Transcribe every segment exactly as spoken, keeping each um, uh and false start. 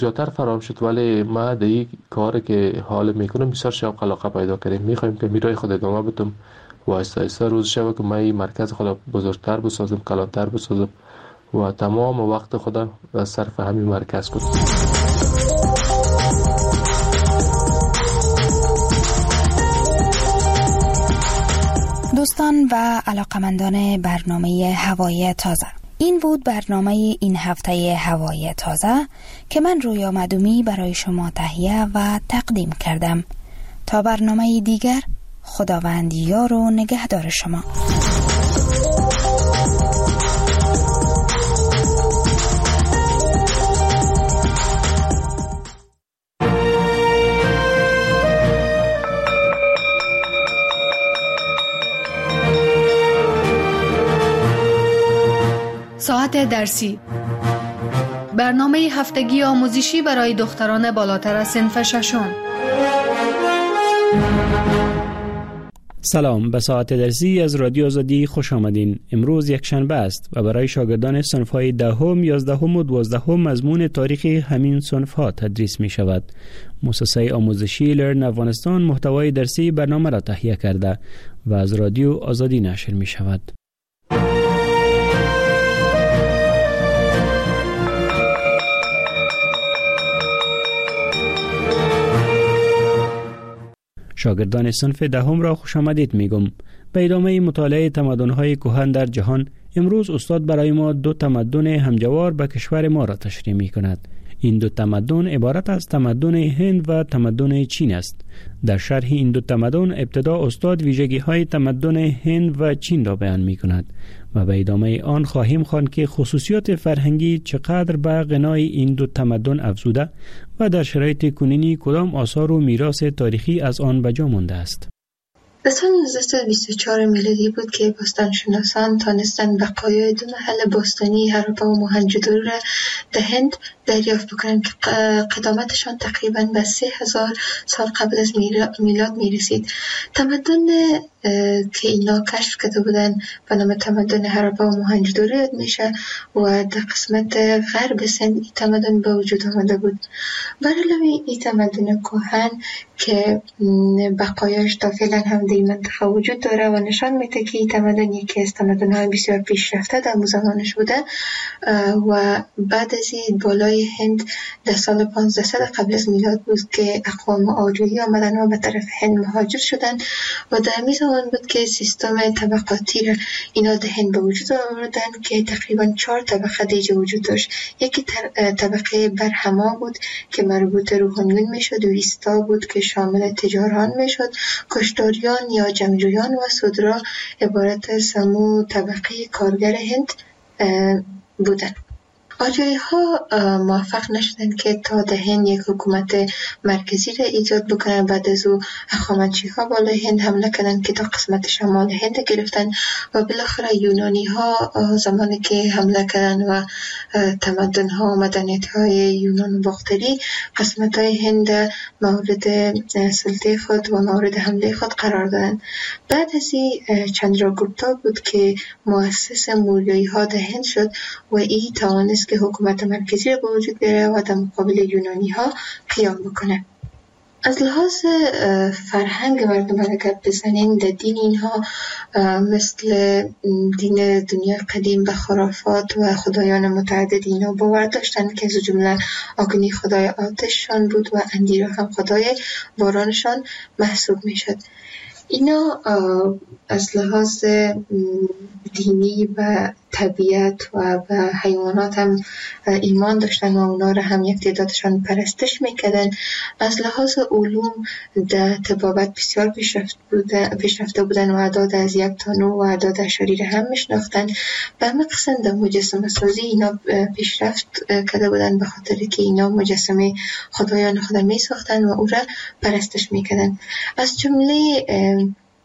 زیادتر فراهم شد، ولی ما در این کاری که حال میکنم بسیار شوق علاقه پیدا کردیم. میخوایم که میرای خود ادامه بدم و آهسته آهسته روز شب که من این مرکز خود بزرگتر بسازم، کلانتر بسازم و تمام وقت خود صرف همین مرکز کنم. دوستان و علاقمندان برنامه هوای تازه، این بود برنامه این هفته هوای تازه که من رویا مدومی برای شما تهیه و تقدیم کردم. تا برنامه دیگر، خداوند یار و نگهدار شما. ساعت درسی، برنامه هفتگی آموزشی برای دختران بالاتر از صنف ششم. سلام، به ساعت درسی از رادیو آزادی خوش آمدین. امروز یک شنبه است و برای شاگردان صنف‌های دهم، یازدهم و دوازدهم مضمون تاریخ همین صنف‌ها تدریس می شود. مؤسسه آموزشی لرن افغانستان محتوای درسی برنامه را تهیه کرده و از رادیو آزادی نشر می شود. شاگردان صنف دهم را خوش آمدید میگم. به ادامه مطالعه تمدن‌های کهن در جهان، امروز استاد برای ما دو تمدن همجوار به کشور ما را تشریح می‌کند. این دو تمدن عبارت از تمدن هند و تمدن چین است. در شرح این دو تمدن ابتدا استاد ویژگی‌های تمدن هند و چین را بیان می‌کند و به ادامه آن خواهیم خواند که خصوصیات فرهنگی چقدر به غنای این دو تمدن افزوده و در شرایط کنونی کدام آثار و میراث تاریخی از آن به جا مانده است. در سال نوزده صد و بیست و چهار میلادی بود که باستانشناسان تانستند بقایای دو محل باستانی هراپا و موهنجودارو را در هند دریافت بکنند که قدامتشان تقریباً به سه هزار سال قبل از میلاد میرسید. تمدن که اینا کشف کرده بودن به نام تمدن هراپا و موهنجودارو یاد میشه و در قسمت غرب سند این تمدن به وجود آمده بود. بر علاوه این تمدن کهن که بقایاش تا فعلا هم در این منطقه وجود داره و نشان میده که این تمدن یکی از تمدن‌های بسیار پیشرفته در زمانش بوده و بعد از این بالای هند در سال پانزده صد قبل از میلاد بود که اقوام آریایی آمدن و به طرف هند مهاجر شدن و در همین زمان بود که سیستم طبقاتی را اینا در هند به وجود آوردن که تقریبا چهار طبقه دیگه وجود داشت. یکی طبقه برهما بود که مربوط روحانیون میشد و ویستا بود که شامل تجاران میشد. کشتاریان یا جنگجویان و سودرا عبارت از سمو طبقه کارگر هند بودند. آریایی ها موفق نشدند که تا در هند یک حکومت مرکزی را ایجاد بکنند. بعد از او هخامنشی ها بالای هند حمله کردند که تا قسمت شمال هند گرفتن و بالاخره یونانی ها زمانی که حمله کردند و تمدن ها و مدنیت های یونان و باختری قسمت های هند مورد سلطه خود و مورد حمله خود قرار دادند. بعد از این چندراگوپتا بود که مؤسس موریایی ها در هند شد و این توانست که حکومت مرکزی را به وجود بیاره و در مقابل یونانی ها قیام بکنه. از لحاظ فرهنگ مردم اگر بزنین در دین اینها مثل دین دنیا قدیم به خرافات و خدایان متعدد اینا باور داشتن که از جمله آگنی خدای آتششان بود و اندیرا هم خدای بارانشان محسوب می شد. اینا از لحاظ دینی و طبیعت و به حیوانات هم ایمان داشتن و اونا را هم یک تعدادشان پرستش میکردن. از لحاظ علوم در طبابت بسیار پیشرفت بوده پیشرفته بودن و اعداد از یک تا نه و اعداد اشاری هم میشناختن. به همه قسم در مجسمه سازی اینا پیشرفت کرده بودن به خاطر که اینا مجسمه خدایان خود می ساختن و او را پرستش میکردن. از جمله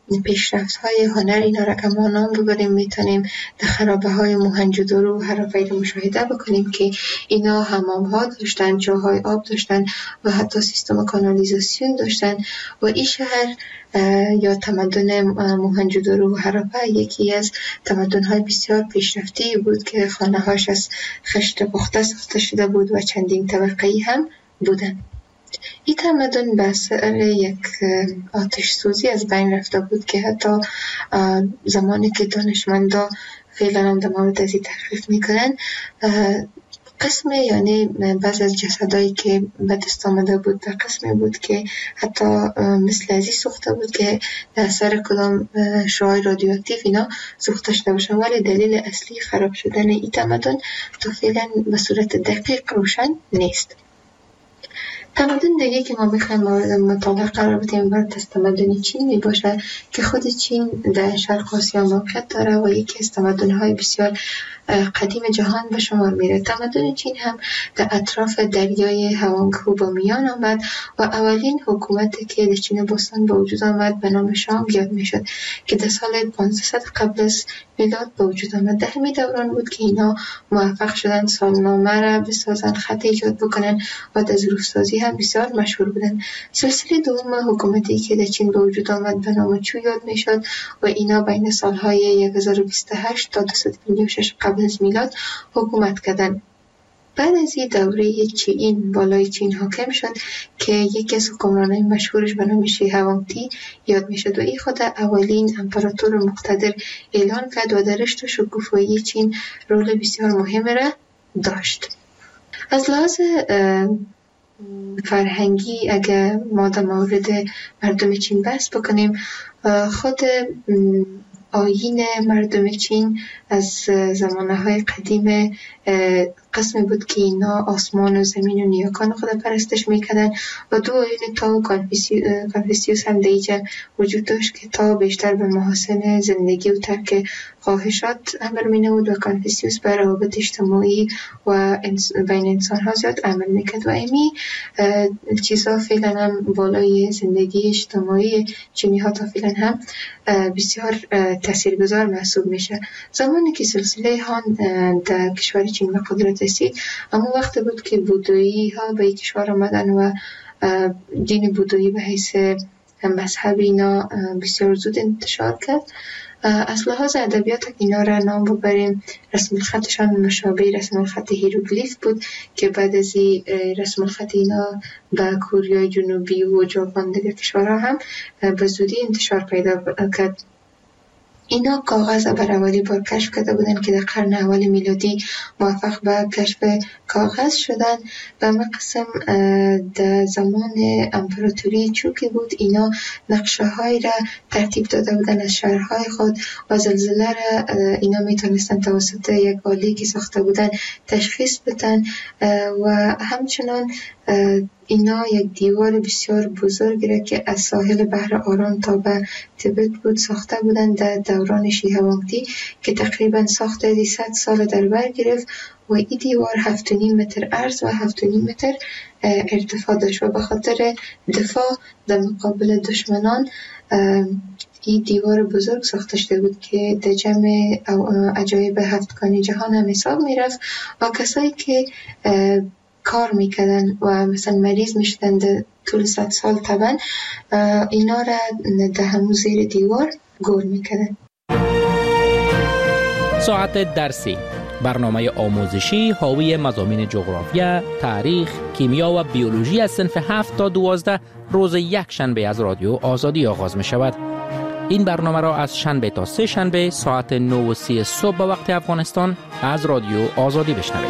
پیشرفت های هنر اینا را که ما نام ببریم میتونیم در خرابه های موهنجودارو و هرافیل مشاهده بکنیم که اینا حمام ها داشتن، جاهای آب داشتن و حتی سیستم کانالیزاسیون داشتن و این شهر یا تمدن موهنجودارو و هراپا یکی از تمدن های بسیار پیشرفتی بود که خانه هاش از خشت پخته ساخته شده بود و چندین طبقه‌ای هم بودن. این تمدن به اثر یک آتش سوزی از بین رفته بود که حتی زمانی که دانشمندا فعلا هم در مورد از این تحقیق میکنن، قسم یعنی بعض از جسدایی که به دست آمده بود و قسمی بود که حتی مثل ازی سوخته بود که در اثر کدام شعاع رادیواکتیو اینا سوخته شده باشه، ولی دلیل اصلی خراب شدن این تمدن تا فعلا به صورت دقیق روشن نیست. تمدن دیگه که ما بخوایم مورد مطالعه قرار بدیم برای تمدن چین می باشه که خود چین در شرق آسیا موقعیت داره و یکی از تمدن‌های بسیار قدیم جهان به شمار میره. تمدن چین هم در اطراف دریای هوانگهو با میان آمد و اولین حکومتی که در چین باستان به وجود آمد به نام شانگ یاد میشد که در سال پانصد قبل از میلاد به وجود آمد. در همین دوران بود که اینا موفق شدن سالنامه را بسازن، خط ایجاد بکنن و در ظروف سازی هم بسیار مشهور بودن. سلسله دوم حکومتی که در چین به وجود آمد به نام چو یاد میشد و اینا بین سالهای هزار و بیست و هشت تا دویست و پنجاه و شش قبل از میلاد حکومت کردن. بعد از این دوره چین بالای چین حاکم شد که یکی از حکمرانای مشهورش به نام شی هوانگتی یاد میشد و این خود اولین امپراتور مقتدر اعلان کرد و در رشد و شکوفایی چین رول بسیار مهم را داشت. از لحاظ فرهنگی اگر ما در مورد مردم چین بحث بکنیم، خود آیین مردم چین از زمانهای قدیم قسمی بود که اینا آسمان و زمین و نیاکان خود پرستش میکردن و دو آیین تا و کانفوسیوس هم دیجا وجود داشت که تا بیشتر به محاسن زندگی و ترک خواهشات امر مینود و کانفوسیوس به روابط اجتماعی و بین انسان ها زیاد عمل میکرد و امی چیزها فعلا هم بالای زندگی اجتماعی چینی ها تا فعلا هم بسیار تاثیرگذار محسوب میشه. زمانی که سلسله هان در کشور چین به قدرت رسید، اما وقت بود که بودایی ها به کشور آمدن و دین بودایی به حیث مذهب اینا بسیار زود انتشار کرد. از لحاظ ادبیات اینا را نام ببریم، رسم الخطشان مشابه رسم الخط هیروگلیف بود که بعد از رسم الخط اینا به کره جنوبی و ژاپن دیگر کشورها هم به زودی انتشار پیدا کرد. اینا کاغذ بر اولی بار کشف کرده بودن که در قرن اول میلادی موفق به کشف کاغذ شدن. به مقسم در زمان امپراتوری چو که بود، اینا نقشه های را ترتیب داده بودن از شهرهای خود و زلزله را اینا میتونستن توسط یک آله که ساخته بودن تشخیص بدن و همچنان اینا یک دیوار بسیار بزرگی را که از ساحل بحر آرام تا به تبت بود ساخته بودند در دوران شی هوانگتی که تقریبا ساخته صد سال در بر گرفت و این دیوار هفت و نیم متر عرض و هفت و نیم متر ارتفاع داشت و به خاطر دفاع در مقابل دشمنان این دیوار بزرگ ساخته شده بود که در جمع عجایب هفتگانی جهان هم حساب می رفت و کسایی که کار میکردن و مثلا مریض میشدن در طول صد سال طبعا اینا را در همون زیر دیوار گور میکردن. ساعت درسی، برنامه آموزشی حاوی مضامین جغرافیا، تاریخ، کیمیا و بیولوژی از صنف هفت تا دوازده روز یک شنبه از رادیو آزادی آغاز می شود. این برنامه را از شنبه تا سه شنبه ساعت نه و سی صبح به وقت افغانستان از رادیو آزادی بشنوید.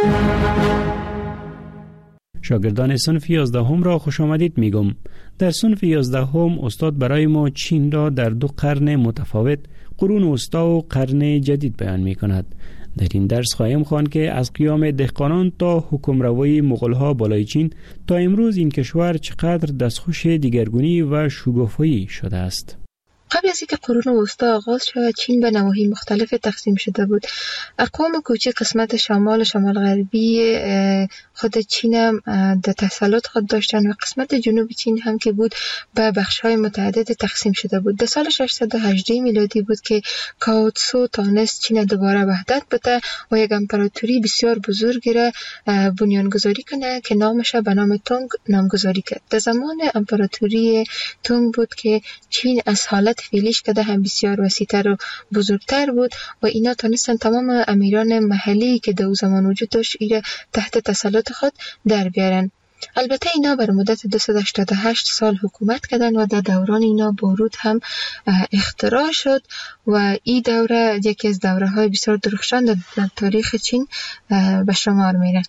شاگردان صنف یازدهم را خوش آمدید میگم. در صنف یازدهم استاد برای ما چین را در دو قرن متفاوت، قرون وسطی و قرن جدید بیان می کند. در این درس خواهیم خواند که از قیام دهقانان تا حکمروی مغول‌ها بالای چین تا امروز این کشور چقدر دستخوش دیگرگونی و شگفت‌گویی شده است. قبل از اینکه قرون وسطا آغاز شود چین به نواحی مختلف تقسیم شده بود. اقوام کوچک قسمت شمال و شمال غربی خود چین هم در تسلط خود داشتن و قسمت جنوب چین هم که بود به بخش‌های متعدد تقسیم شده بود. در سال ششصد و هجده میلادی بود که کاو تسو تانست چین دوباره وحدت بده و یک امپراتوری بسیار بزرگی را بنیانگذاری کنه که نامش به نام تونگ نامگذاری کرد. در زمان امپراتوری تونگ بود که چین از حالت فعلیش که هم بسیار وسیع‌تر و بزرگتر بود و اینا تانستن تمام امیران محلی که در زمان وجود داشت ایره تحت تسلط خود در بیارن. البته اینا بر مدت دویست و هشتاد و هشت سال حکومت کردن و در دوران اینا بارود هم اختراع شد و این دوره یکی از دوره های بسیار درخشان در تاریخ چین به شمار میره.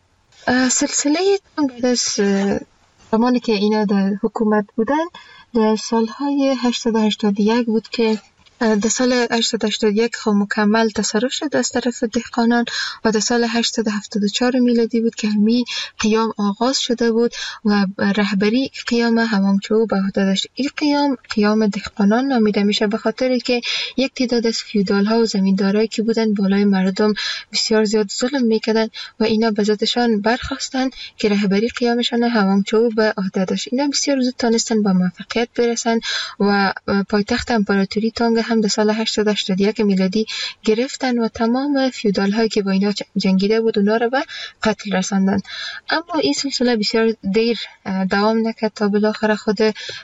سلسله بعد از زمانی که اینا در حکومت بودن در سالهای هشتصد و هشتاد و یک بود که در سال هشتصد و هشتاد و یک خب مکمل تصرف شد از طرف دهقانان و در سال هشتصد و هفتاد و چهار میلادی بود که همی قیام آغاز شده بود و رهبری قیام هوانگچو به عهده داشت. این قیام قیام دهقانان نامیده میشه به خاطر که یک تعداد از فیودال ها و زمیندارایی که بودن بالای مردم بسیار زیاد ظلم میکردن و اینا به ذاتشان برخواستن که رهبری قیامشان هوانگچو به عهده داشت. اینا بسیار زود تونستن به موفقیت برسن و پایتخت امپراتوری تانگ هم در سال هشتصد و هشتاد و یک میلادی گرفتن و تمام فیودال هایی که با اینا جنگیده بود اونا رو به قتل رساندن. اما این سلسله بسیار دیر دوام نکرد تا بالاخره خود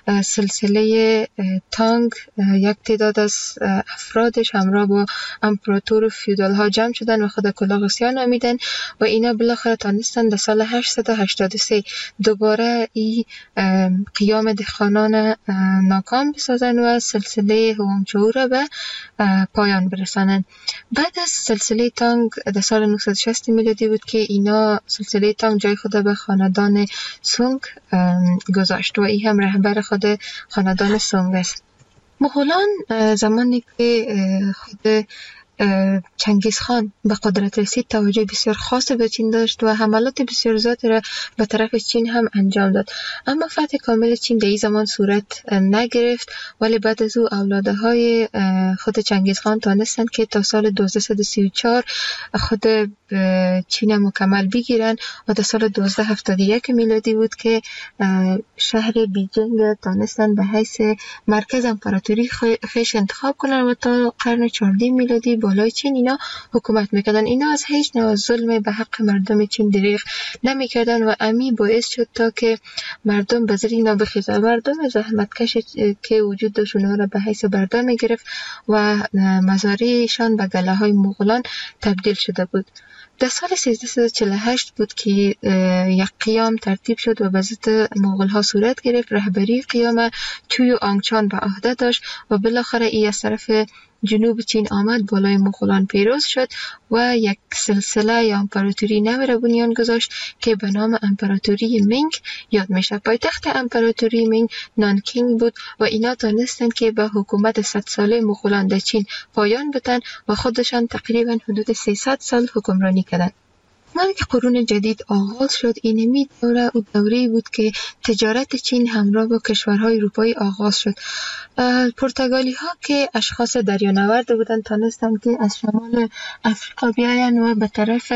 سلسله تانگ یک تعداد از افرادش همراه با امپراتور فیودال ها جمع شدن و خود کلاغسیا نامیدن و اینا بالاخره تانستن در سال هشتصد و هشتاد و سه دوباره این قیام دهقانان ناکام بسازن و سلسله هوانگچو را به پایان برسانند. بعد از سلسله تانگ در سال نهصد و شصت میلادی بود که اینا سلسله تانگ جای خود به خاندان سونگ گذاشت و این هم رهبر خود خاندان سونگ است. مغولان زمانی که خود چنگیز خان به قدرت رسید توجه بسیار خاص به چین داشت و حملات بسیار زیادی را به طرف چین هم انجام داد. اما فتح کامل چین در این زمان صورت نگرفت ولی بعد از او اولاده های خود چنگیز خان تانستند که تا سال دویست و سی و چهار خود چین مکمل بگیرن و در سال دویست و هفتاد و یک میلادی بود که شهر بیجینگ تانستند به حیث مرکز امپراتوری خیش انتخاب کنن و تا قرن چهاردهم میلادی بالای چین اینا حکومت میکردن. اینا از هیچ نوع ظلم به حق مردم چین دریغ نمیکردن و امی باعث شد تا که مردم به زیر اینا بخیزن. مردم زحمتکش که وجود داشت اونا را به حیث برده میگرفت و مزارعشان به گله های مغولان تبدیل شده بود. در سال سیزده و چهل و هشت بود که یک قیام ترتیب شد و به ضد مغول ها صورت گرفت. رهبری قیام چوی و آنگچان به عهده داشت و بالاخره ای از طرف جنوب چین آمد بالای مغولان پیروز شد و یک سلسله یا امپراتوری نو را بنیان گذاشت که به نام امپراتوری مینگ یاد میشه. پایتخت امپراتوری مینگ نانکینگ بود و اینا تانستند که به حکومت صد ساله مغولان در چین پایان بدن و خودشان تقریبا حدود سیصد سال حکمرانی کردند. زمانی که قرون جدید آغاز شد اینمی دوره او دوره‌ای بود که تجارت چین همراه با کشورهای اروپایی آغاز شد. پرتغالی ها که اشخاص دریانورد بودند تانستند که از شمال افریقا بیاین و به طرف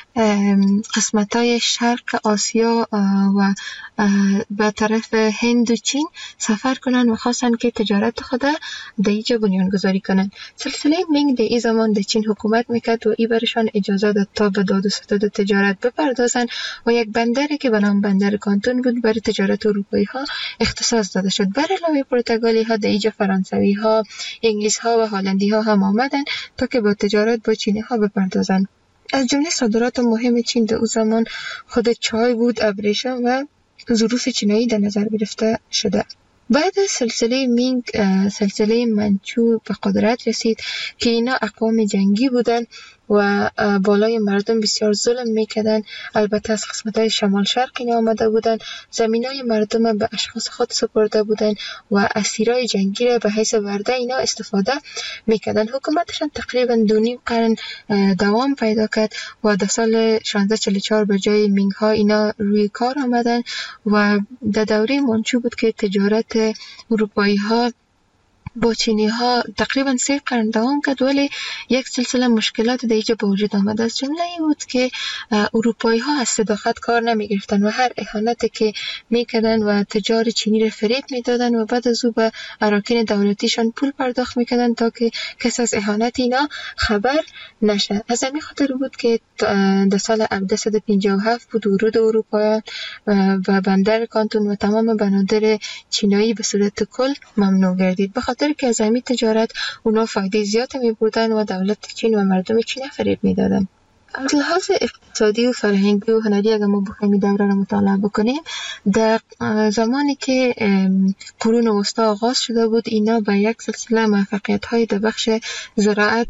قسمت‌های شرق آسیا و به طرف هند و چین سفر کنند و خواستند که تجارت خود در اینجا بنیان گذاری کنند. سلسله مینگ در این زمان در چین حکومت میکرد و ای برشان اجازه داد تا به داد و ستد تجارت بپردازند و یک بندری که به نام بندر کانتون بود برای تجارت اروپایی ها اختصاص داده شد. بر علاوه پرتغالی ها در اینجا فرانسوی ها، انگلیس ها و هلندی ها هم آمدند تا که با تجارت با چینی ها بپردازند. از جمله صادرات مهم چین در او زمان خود چای بود، ابریشم و ظروف چینایی در نظر گرفته شده. بعد از سلسله مینگ سلسله منچو به قدرت رسید که اینا اقوام جنگی بودند و بالای مردم بسیار ظلم میکردن. البته از قسمت‌های شمال شرق اینا آمده بودن، زمینای مردم به اشخاص خود سپرده بودن و اسیرای جنگی را به حیث ورده اینا استفاده میکردن. حکومتشان تقریبا دو نیم قرن دوام پیدا کرد و در سال شانزده چهل و چهار به جای مینگ ها اینا روی کار آمدن و در دوره منچو بود که تجارت اروپایی ها با چینی ها تقریبا سه قرن دوام کرد، ولی یک سلسله مشکلات در اینجا به وجود آمد. از جمله این بود که اروپایی ها از صداقت کار نمی گرفتن و هر اهانتی که می کردن و تجار چینی را فریب می دادن و بعد از او به اراکین دولتیشان پول پرداخت می کردن تا که کس از اهانت اینا خبر نشه. از همین خاطر بود که در سال هزار و سیصد و پنجاه و هفت بود ورود اروپاییان و بندر کانتون و تمام بنادر چینایی به صورت کل ممنوع گردید، به خاطر که از همین تجارت اونا فایده زیاد می بردن و دولت چین و مردم چین فریب می دادن. از لحاظ اقتصادی و فرهنگی و هنری اگر ما بخوایم دوره را مطالعه بکنیم، در زمانی که قرون وسطا آغاز شده بود، اینا به یک سلسله موفقیت های در بخش زراعت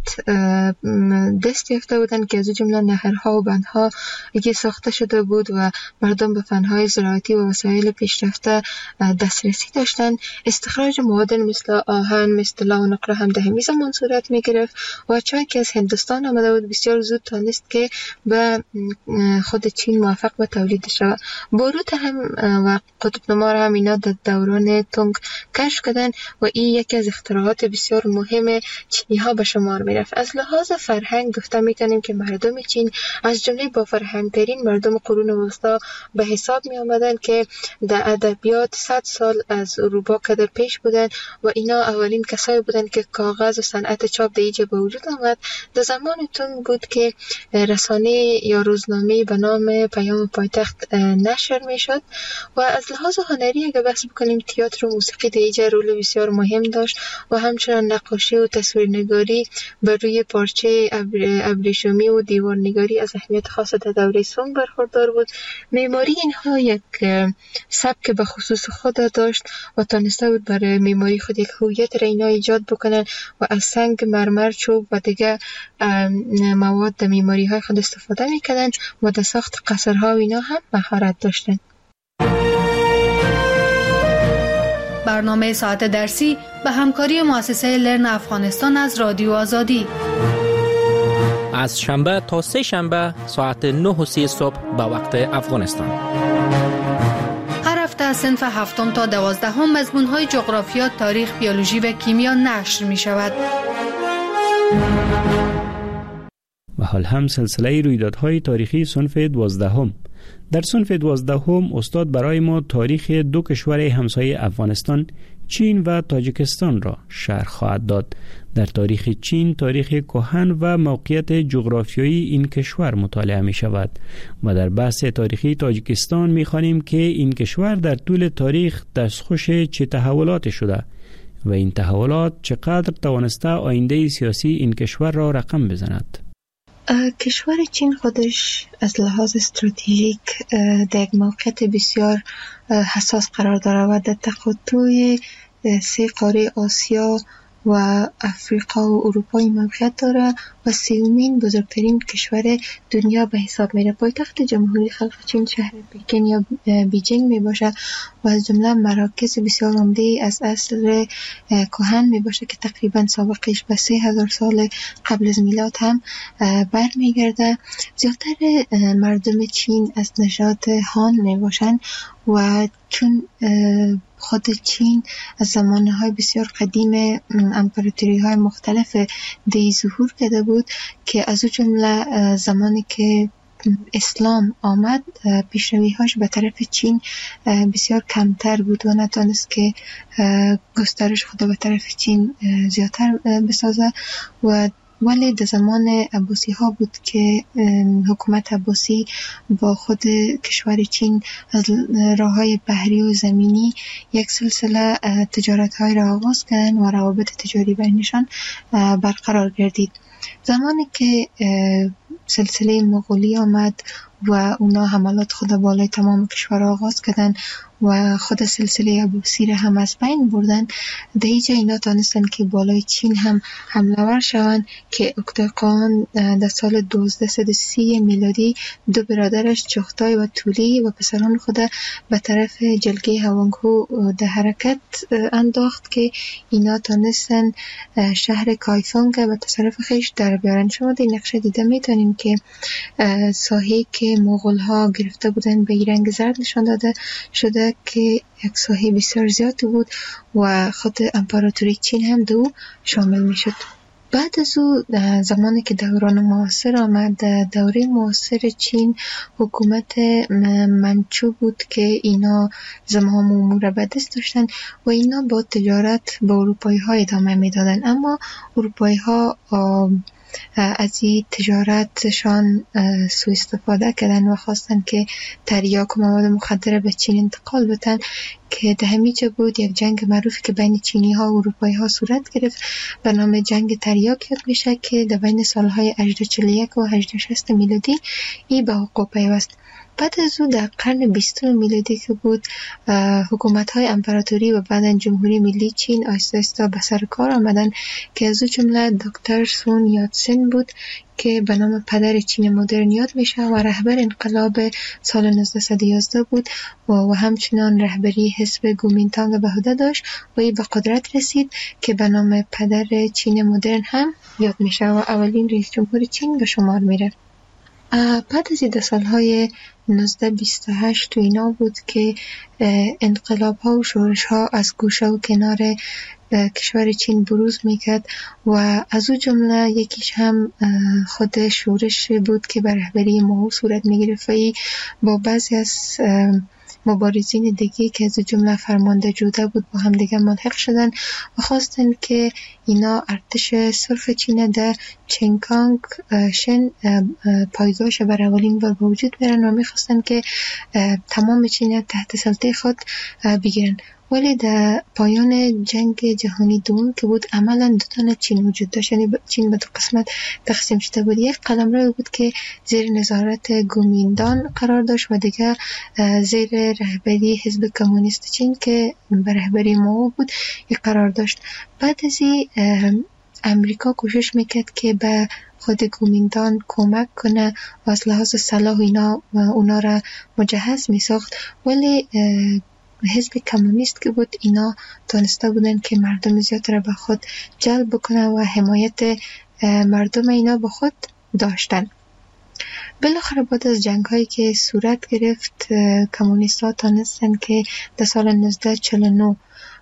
دست یافته بودند که از جمله نهرها و بندها که ساخته شده بود و مردم به فنهای زراعتی و وسایل پیشرفته دسترسی داشتند. استخراج معادن مثل آهن، مثل طلا و نقره هم در همین زمان صورت می گرفت و چای که از هندوستان آمده بود بسیار زود تانست که به خود چین موفق به تولید شود. باروت هم و قطب نما هم اینا در دوران تونگ کشف کردن و این یکی از اختراعات بسیار مهم چینی ها به شمار می رفت. از لحاظ فرهنگ گفته می کنیم که مردم چین از جمله با فرهنگ ترین مردم قرون وسطا به حساب می آمدن که در ادبیات صد سال از اروپا کدر پیش بودن و اینا اولین کسایی بودن که کاغذ و صنعت چاپ در اینجا به وجود آمد. در زمان تونگ بود که رسانه یا روزنامه به نام پیام پایتخت نشر می شد. و از لحاظ هنری اگر بحث بکنیم، تئاتر و موسیقی در اینجا رول بسیار مهم داشت و همچنان نقاشی و تصویرنگاری بر روی پارچه ابریشمی و دیوارنگاری از اهمیت خاص در دوره سونگ برخوردار بود. معماری اینها یک سبک به خصوص خود داشت و تانسته بود برای معماری خود یک هویت را اینا ایجاد بکنن و از سنگ، مرمر، چوب و دیگه مواد در معماری های خود استفاده میکردن و در ساخت قصرها و اینا هم مهارت داشتن. برنامه ساعت درسی به همکاری مؤسسه لرن افغانستان از رادیو آزادی از شنبه تا سه شنبه ساعت نه و سی صبح به وقت افغانستان. هر هفته از صنف هفتم تا دوازدهم مضمون‌های جغرافیا، تاریخ، بیولوژی و کیمیا نشر می شود. و حال هم سلسله رویدادهای تاریخی صنف دوازدهم. در صنف دوازدهم استاد برای ما تاریخ دو کشور همسایه افغانستان، چین و تاجیکستان را شرح خواهد داد. در تاریخ چین تاریخ کهن و موقعیت جغرافیایی این کشور مطالعه می شود و در بحث تاریخی تاجیکستان می خوانیم که این کشور در طول تاریخ دستخوش چه تحولاتی شده و این تحولات چقدر توانسته آینده سیاسی این کشور را رقم بزند. کشور چین خودش از لحاظ استراتژیک در یک موقعیت بسیار حساس قرار دارد و در تقاطع سه قاره آسیا و افریقا و اروپا موقعیت دارد و سومین بزرگترین کشور دنیا به حساب میره. پایتخت جمهوری خلق چین شهر پکن یا بیجینگ می باشه و از جمله مراکز بسیار عمده از عصر کهن می باشه که تقریبا سابقش به سه هزار سال قبل از میلاد هم برمیگرده. زیادتر مردم چین از نژاد هان می باشن و چون خود چین از زمانهای بسیار قدیم امپراتوری های مختلف دی ظهور کرده بود که از او جمله زمانی که اسلام آمد پیشروی هاش به طرف چین بسیار کمتر بود و نتونست که گسترش خود به طرف چین زیادتر بسازه و ولی در زمان عباسی ها بود که حکومت عباسی با خود کشور چین از راه های بحری و زمینی یک سلسله تجارت های را آغاز کردن و روابط تجاری بینشان برقرار گردید. زمانی که سلسله مغولی آمد و اونا حملات خود بالای تمام کشور آغاز کردن و خود سلسله عباسی را هم از بین بردن، در اینجا اینا تانستن که بالای چین هم حمله ور شوند که اکتاقان در سال دوازده و سی میلادی دو برادرش چغتای و تولی و پسران خود به طرف جلگه هوانگهو در حرکت انداخت که اینا تانستن شهر کایفونگ به تصرف خیش در بیارن. شما در نقشه دیده میتونیم که ساحه که مغول ها گرفته بودن به رنگ زرد نشان داده شده میشه که یک ساحه بسیار زیادی بود و خود امپراتوری چین هم دو شامل میشد. بعد از او زمانی که دوران معاصر آمد، دوره معاصر چین حکومت منچو بود که اینا زمام امور به دست داشتن و اینا با تجارت با اروپایی ها ادامه میدادن، اما اروپایی ها از این تجارتشان سوء استفاده کردن و خواستن که تریاک و مواد مخدر به چین انتقال بدن که ده همیجه بود یک جنگ معروفی که بین چینی ها و اروپایی ها صورت گرفت به نام جنگ تریاک یاد میشه که در بین سالهای هجده چهل و یک و هجده شصت میلادی ای به وقوع پیوست. بعد از او در قرن بیستم میلادی که بود، حکومت های امپراتوری و بعداً جمهوری ملی چین آهسته آهسته به سر کار آمدن که از او جمله دکتر سون یاتسن بود که به نام پدر چین مدرن یاد میشه و رهبر انقلاب سال نوزده یازده بود و, و همچنان رهبری حزب کومینتانگ به عهده داشت و ای به قدرت رسید که به نام پدر چین مدرن هم یاد میشه و اولین رئیس جمهور چین به شمار میره. بعد از این سالهای نوزده بیست و هشت تو اینا بود که انقلاب ها و شورش ها از گوشه و کنار کشور چین بروز میکرد و از او جمله یکیش هم خود شورش بود که به رهبری ماو صورت میگرفت و با بعضی از مبارزین دیگه که از جمله فرمانده جوده بود با هم دیگه ملحق شدن و خواستن که اینا ارتش سرخ چین در چنکانگ شن پایگاهش بر اولین بار به وجود بیارن و میخواستن که تمام چین تحت سلطه خود بگیرن. ولی در پایان جنگ جهانی دوم که بود عملا دو تا چین وجود داشت، یعنی چین به دو قسمت تقسیم شده بود. یک قلمرو بود که زیر نظارت کومینتان قرار داشت و دیگه زیر رهبری حزب کمونیست چین که به رهبری ماو بود یک قرار داشت. بعد از این امریکا کوشش میکرد که به خود کومینتان کمک کنه و از لحاظ سلاح اینا و اونا را مجهز میساخت، ولی حزب کمونیست که بود اینا دانسته بودن که مردم زیاد را به خود جلب بکنه و حمایت مردم اینا به خود داشتن. بالاخره بعد از جنگ هایی که صورت گرفت کمونیست ها تانستن که در سال نوزده چهل و نه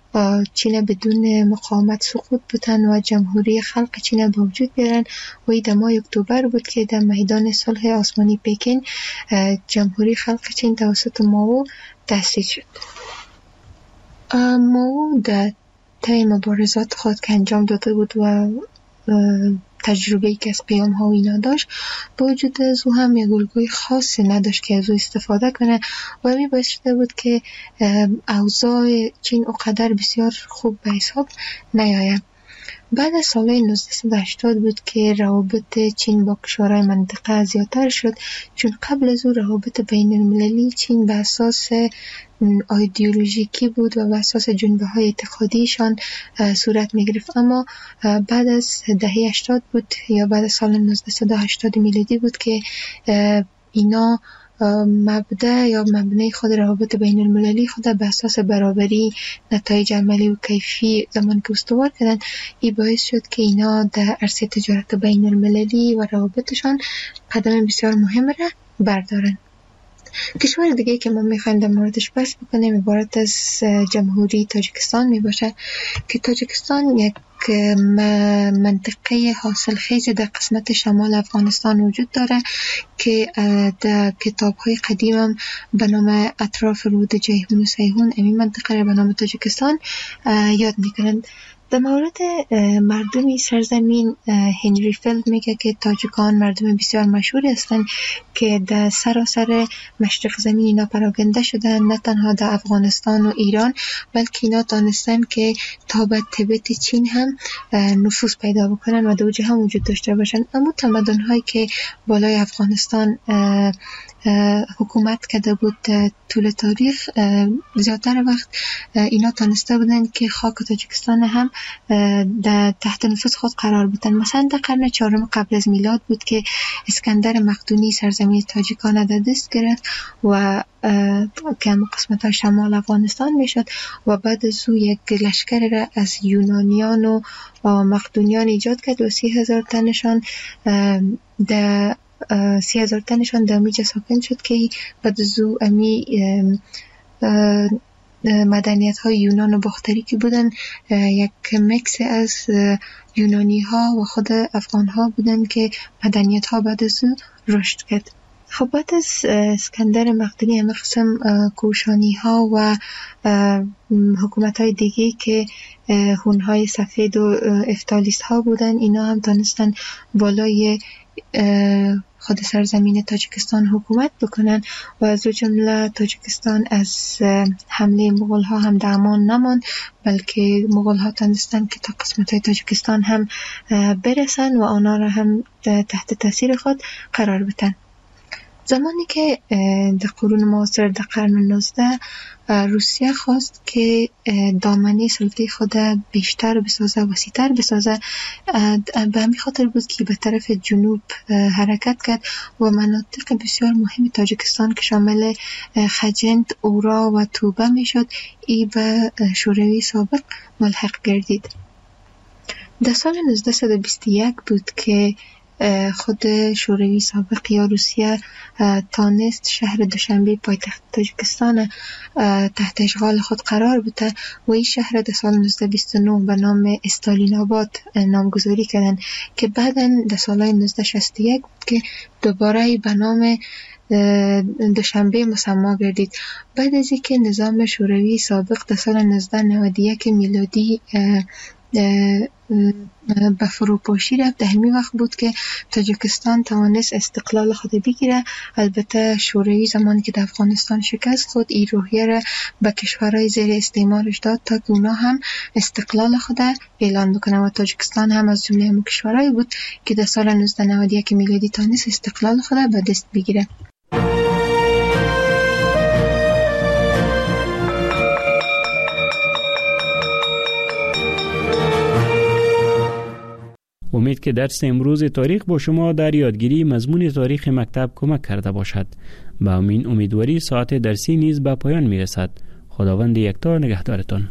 چین بدون مقاومت سقوط بودن و جمهوری خلق چین به وجود بیارن و این در ماه اکتبر بود که در میدان صلح آسمانی پکین جمهوری خلق چین توسط ماو تأسیس شد. ماو در طی مبارزات خود که انجام داده بود و تجربه‌ای که از قیام ها و اینا داشت، با وجود از او هم یک الگوی خاصی نداشت که از او استفاده کنه و می باعث شده بود که اوضاع چین اونقدر بسیار خوب به حساب نیاید. بعد از سال نوزده هشتاد بود که روابط چین با کشورهای منطقه زیادتر شد، چون قبل از او روابط بین المللی چین به اساس ایدئولوژیکی بود و به اساس جنبه های اعتقادیشان صورت می گرفت. اما بعد از دهه هشتاد بود یا بعد از سال نوزده هشتاد میلادی بود که اینا مبدأ یا مبنای خود روابط بین المللی خود به اساس برابری نتایج عملی و کیفی زمان که استوار کردن. این باعث شد که اینا در عرصه تجارت بین المللی و روابطشان قدم بسیار مهم را بردارن. کشور دیگه که ما میخوایم در موردش بحث بکنیم عبارت از جمهوری تاجیکستان میباشه که تاجیکستان یک منطقه حاصل خیز در قسمت شمال افغانستان وجود داره که در کتاب های قدیم هم به نام اطراف رود جیهون و سیهون امی منطقه را به نام تاجیکستان یاد میکنند. در مورد مردمی سرزمین هنری فیلد میگه که تاجیکان مردم بسیار مشهوری هستند که در سراسر مشرق زمین اینا پراکنده شدن، نه تنها در افغانستان و ایران بلکه اینا دانستن که تا به تبت چین هم نفوذ پیدا بکنن و دوجه هم وجود داشته باشن. اما تمدن هایی که بالای افغانستان حکومت کرده بود طول تاریخ زیادتر وقت اینا تانسته بودن که خاک تاجیکستان هم در تحت نفوذ خود قرار بدن. مثلا در قرن چهارم قبل از میلاد بود که اسکندر مقدونی سرزمین تاجیکان در دست گرفت و که هم قسمت های شمال افغانستان میشد و بعد از او یک لشکر را از یونانیان و مقدونیان ایجاد کرد و سی هزار تنشان در سی هزار تنشان در میجه ساکن شد که بعد از او امی مدنیت های یونان و باختری که بودن یک میکس از یونانی ها و خود افغان ها بودن که مدنیت ها بعد از او رشد کرد. خب بعد از اسکندر مقدونی همه قسم کوشانی ها و حکومت های دیگه که هون های سفید و افتالیست ها بودن، اینا هم تانستن بالای خود سرزمین تاجیکستان حکومت بکنن و از او جمله تاجیکستان از حمله مغول ها هم در امان نماند، بلکه مغول ها تانستن که تا قسمت های تاجیکستان هم برسن و آنها را هم تحت تاثیر خود قرار بدن. زمانی که در قرون معاصر در قرن نوزده روسیه خواست که دامنه سلطه خود بیشتر بسازه، وسیع‌تر بسازه، به همین خاطر بود که به طرف جنوب حرکت کرد و مناطق بسیار مهم تاجیکستان که شامل خجند، اورا و توبه می شد ای به شوروی سابق ملحق گردید. در سال نوزده بیست و یک بود که خود شوروی سابق یا روسیه تانست شهر دوشنبه پایتخت تاجیکستان تحت اشغال خود قرار بده و این شهر در سال نوزده بیست و نه به نام استالین آباد نامگذاری کردن که بعداً در سال نوزده شصت و یک بود که دوباره به نام دوشنبه مسما گردید. بعد از اینکه نظام شوروی سابق در سال نوزده نود و یک میلادی به فروپاشی رفت، در همین وقت بود که تاجیکستان توانست استقلال خود بگیره. البته شوروی زمانی که در افغانستان شکست خود این روحیه را به کشورهای زیر استعمارش داد تا که اونا هم استقلال خود اعلان بکنن و تاجیکستان هم از جمله همون کشورهایی بود که در سال نوزده نود و یک میلادی توانست استقلال خود به دست بگیره. امید که درس امروز تاریخ با شما در یادگیری مضمون تاریخ مکتب کمک کرده باشد. با امین امیدواری ساعت درسی نیز به پایان می رسد. خداوند یکتا نگهدارتان.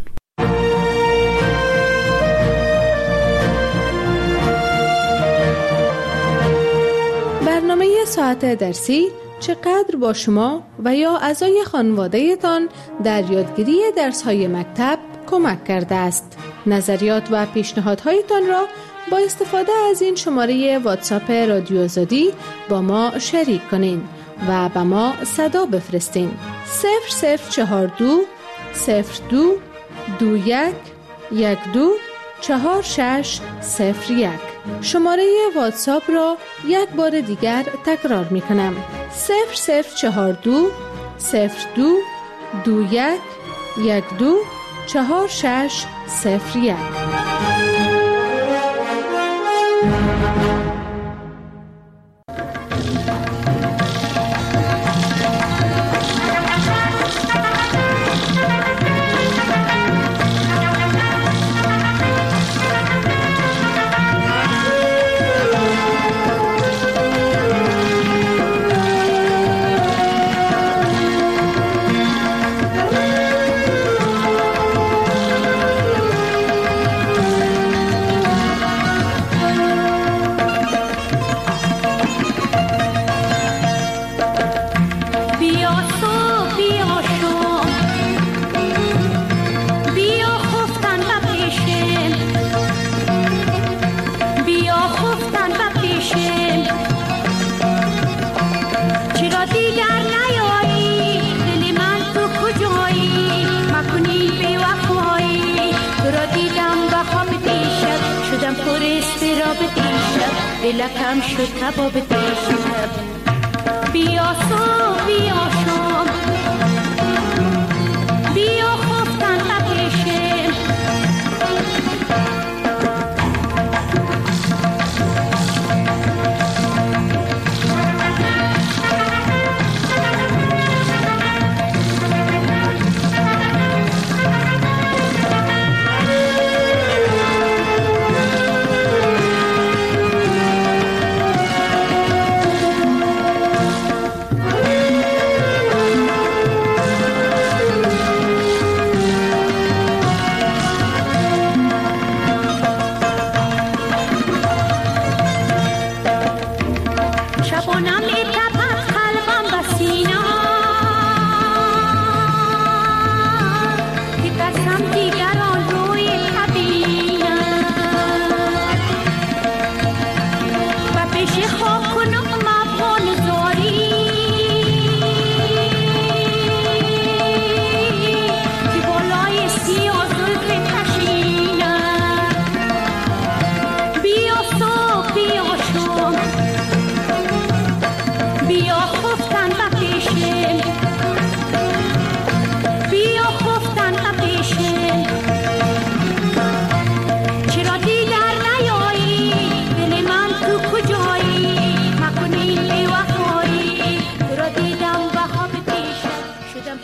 برنامه ساعت درسی چقدر با شما و یا اعضای خانواده تان در یادگیری درس‌های مکتب کمک کرده است؟ نظریات و پیشنهادهایتان را با استفاده از این شماره واتساپ رادیو آزادی با ما شریک کنین و به ما صدا بفرستین. صفر صفر چهار دو صفر دو دو یک یک دو چهار شش صفر یک. شماره واتساپ را یک بار دیگر تکرار می کنم. صفر صفر چهار دو صفر دو دو یک یک دو چهار شش صفر یک. دلکم شد کباب دیشب. بیا صبح بیا شام بیا خفتن بپیشم. وقتی